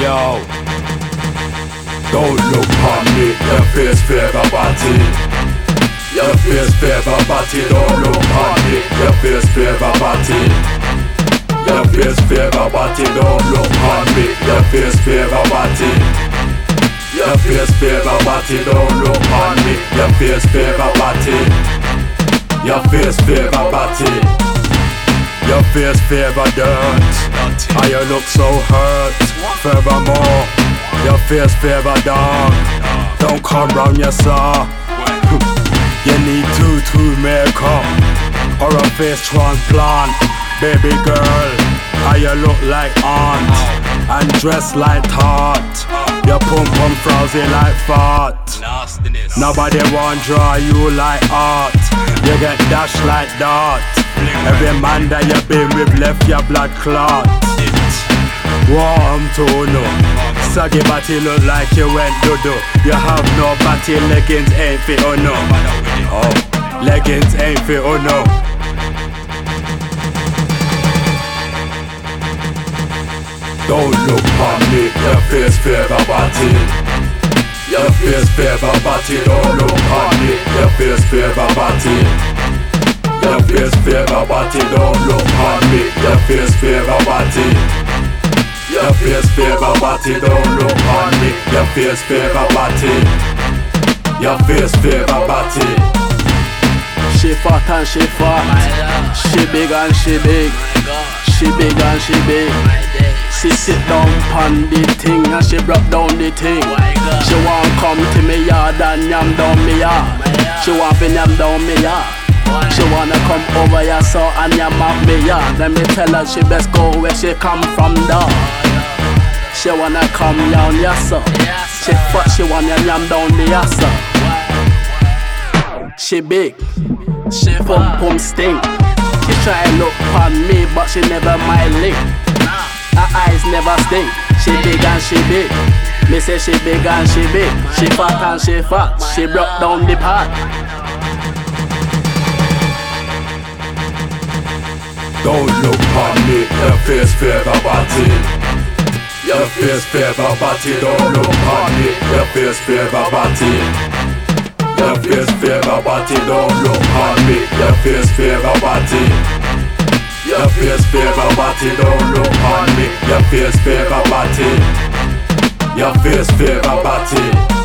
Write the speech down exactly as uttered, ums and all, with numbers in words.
yo. Don't look on me, your face favor body. Your face favor body. Don't look on me, your face favor body. Your face favor body. Don't look on me, your face favor body. Your face favor body. Don't look on me, your face favor body. Your face favor body. Your face favor dirt. And you look so hurt. Furthermore, your face favor dog. Don't come round your saw. You need two-two makeup or a face transplant. Baby girl, how you look like aunt and dress like tart. Your pum pum frowsy like fart. Nobody want draw you like art. You get dashed like dart. Every man that you been with left your blood clot. Warm to know. Saggy body look like you went dodo. You have no body, leggings ain't fit or no. Oh, leggings ain't fit or no. Don't look on me, your face favor body. Your face favor body. Don't look on me, your face favor body. Your face favor body. Don't look on me, your face favor body. Your face favor body. Don't look on me, your face favor body. Your face favor body. She fat and she fat. She big and she big. She big and she big. She sit down pon the thing and she broke down the thing. She want come to me yard and yam down me yard. She want to yam down me yard. She wanna come over here so and yam up me yard. Let me tell her she best go where she come from though. She wanna come down here so. She fat, she wanna yam down the here so. She big, she pum pum stink. She try look pon me but she never my link. Her eyes never stink. She big and she big. Me say she big and she big. She fat and she fat. She broke down the pot. Don't look on me, your face favor body. Your face favor body. Don't look on me, your face favor body. Your face favor body. Don't look on me, your face favor body. Your face favor body. Don't look on me, your face favor body. Your face favor body.